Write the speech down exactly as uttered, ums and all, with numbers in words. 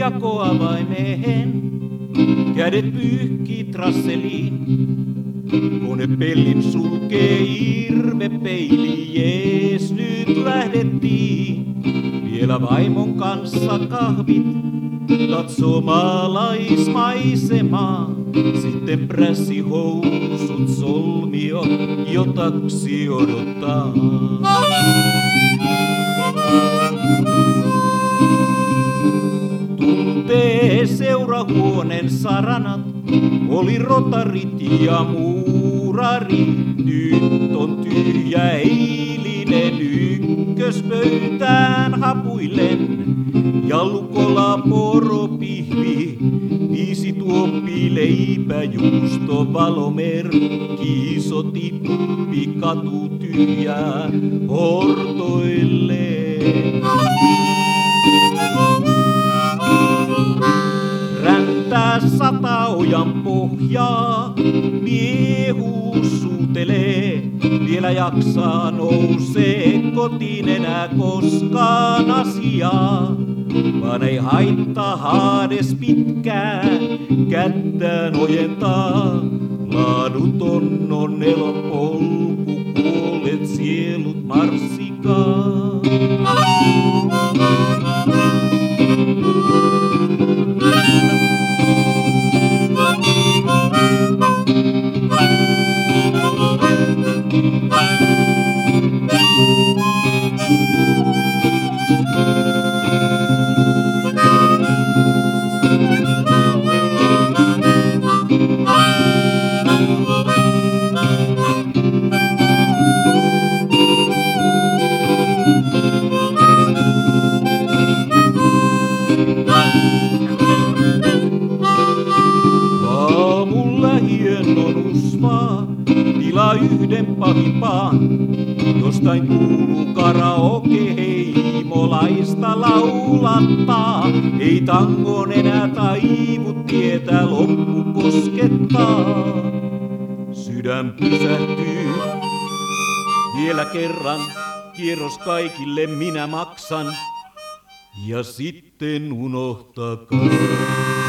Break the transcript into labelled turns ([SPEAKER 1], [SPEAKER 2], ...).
[SPEAKER 1] jakoavaimeen, kädet pyyhkii trasseliin. Konepellin sulkee irve peili, jees nyt lähdettiin. Vielä vaimon kanssa kahvit, katsoo maalaismaisemaa. Sitten prässihousut solmio, jo taksi odottaa. Tuntee seurahuoneen saranat, oli rotarit ja muurarit. Nyt on tyhjä eilinen ykköspöytään hapuillen. Ja lukolla poropihvi, viisi tuoppi leipä, juusto, valomerkki, iso tippi, katu tyhjää hortoilleen. Räntää sataojan pohjaa, miehuus suutelee. Vielä jaksaa nousee kotiin enää koskaan asiaa. Vaan ei haittaa haades pitkää, kättään ojentaa. Laaduton on elon polku, kuolleet sielut marssikaa. Aamulla hienon usvaa, tilaa yhden pahipaan. Jostain kuuluu karaoke, heimolaista laulattaa. Ei tangon enää taivu, tietä loppu koskettaa. Sydän pysähtyy, vielä kerran, kierros kaikille minä maksan. Ja sitten unohtakaa.